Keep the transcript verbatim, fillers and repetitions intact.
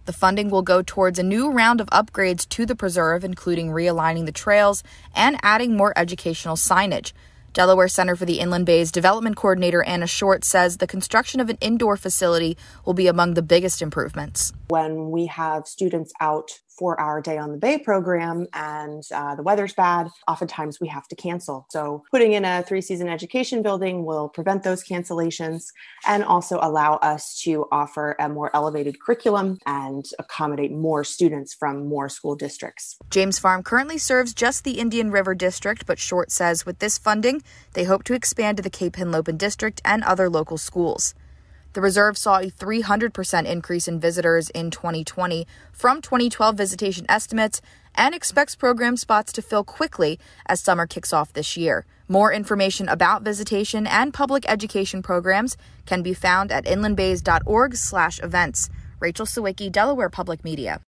The funding will go towards a new round of upgrades to the preserve, including realigning the trails and adding more educational signage. Delaware Center for the Inland Bay's development coordinator Anna Short says the construction of an indoor facility will be among the biggest improvements. When we have students out for our Day on the Bay program and uh, the weather's bad, oftentimes we have to cancel. So putting in a three-season education building will prevent those cancellations and also allow us to offer a more elevated curriculum and accommodate more students from more school districts. James Farm currently serves just the Indian River District, but Short says with this funding, they hope to expand to the Cape Henlopen District and other local schools. The reserve saw a three hundred percent increase in visitors in twenty twenty from twenty twelve visitation estimates and expects program spots to fill quickly as summer kicks off this year. More information about visitation and public education programs can be found at inland bays dot org slash events. Rachel Sawicki, Delaware Public Media.